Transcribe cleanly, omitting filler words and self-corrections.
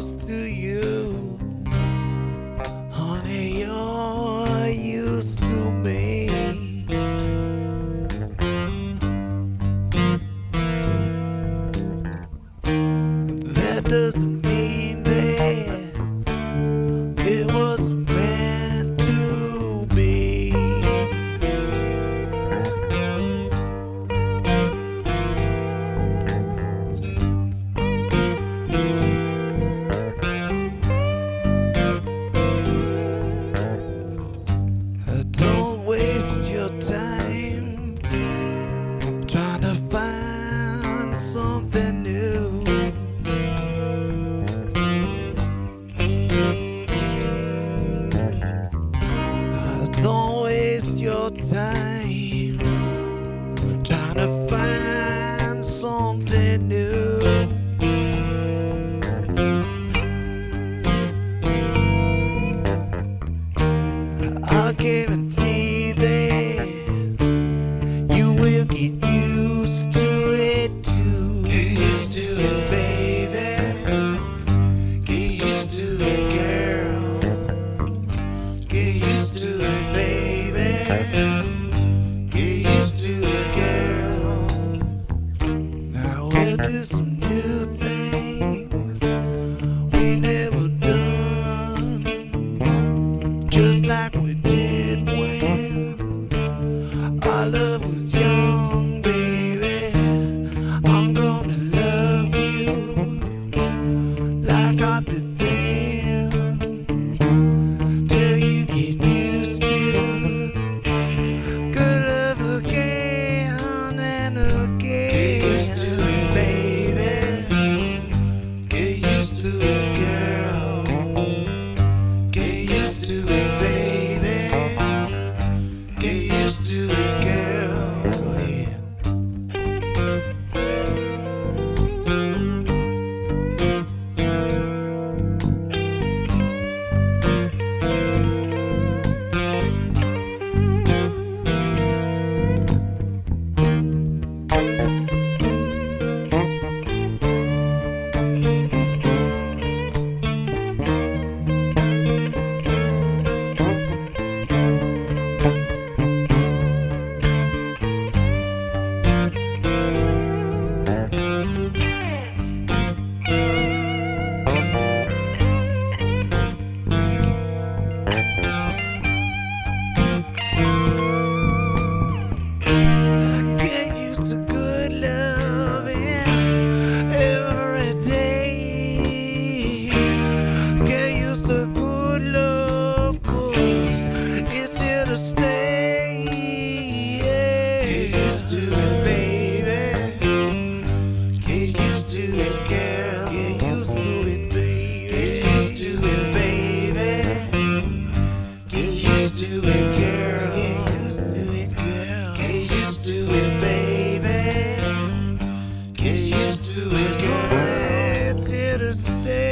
used to you. Honey, you're used to me. That doesn't mean that it was meant to be. Don't waste your time trying to find something new. Don't waste your time trying to find something new. I'll guarantee that you will get used to it too. Get used to it, baby. Get used to it, girl. Get used to it, baby. Get used to it, girl. Now we'll do some new things we never done, just like we did when our love was young, baby. I'm gonna love you like I did then, till you get used to good love again and again. Get used to it, baby. Get used to it, girl. Get used to it, baby. Get used to it, girl. Go ahead. Get used to good loving every day. Get used to good love, 'cause it's here to stay. Get used to it, baby. Get used to it, girl. Get used to it, baby. Get used to it, baby. Get used to it, girl. Get used to it, girl. Get used to it, baby. Get used to it, girl. It's here to stay.